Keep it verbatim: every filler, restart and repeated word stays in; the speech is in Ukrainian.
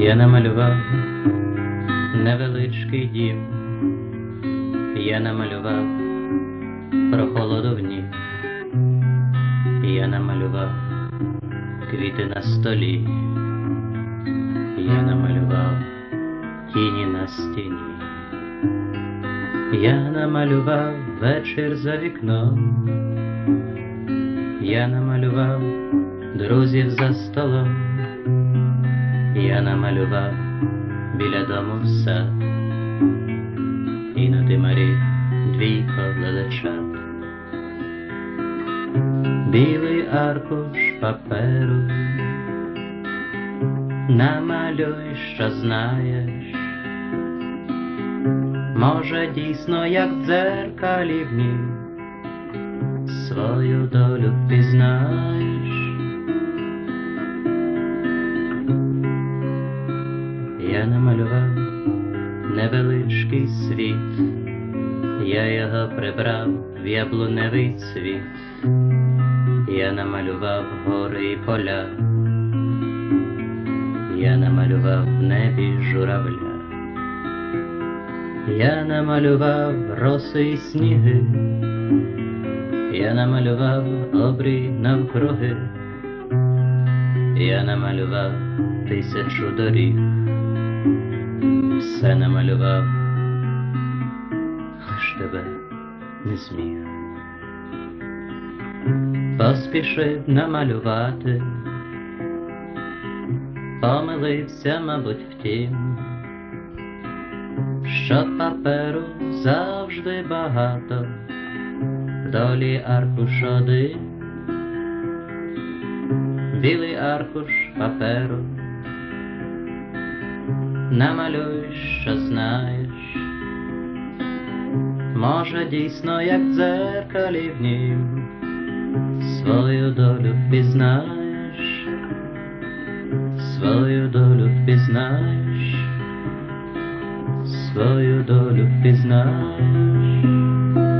Я намалював невеличкий дім, я намалював прохолоду в нім, я намалював квіти на столі, я намалював тіні на стіні, я намалював вечір за вікном, я намалював друзів за столом, я намалював біля дому сад, іноді марі двійко лелечат. Білий аркуш паперу, намалюй, що знаєш, може дійсно, як в дзеркалі в нім, свою долю пізнаєш. Я намалював невеличкий світ, я його прибрав в яблуневий цвіт, я намалював гори і поля, я намалював в небі журавля, я намалював роси і сніги, я намалював обрій навкруги, я намалював тисячу доріг, все намалював, лиш тебе не зміг. Поспішив намалювати, помилився, мабуть, втім, що паперу завжди багато, в долі аркуш один, білий аркуш паперу, намалюй, що знаєш, може дійсно, як в дзеркалі в нім, свою долю впізнаєш, свою долю впізнаєш, свою долю впізнаєш.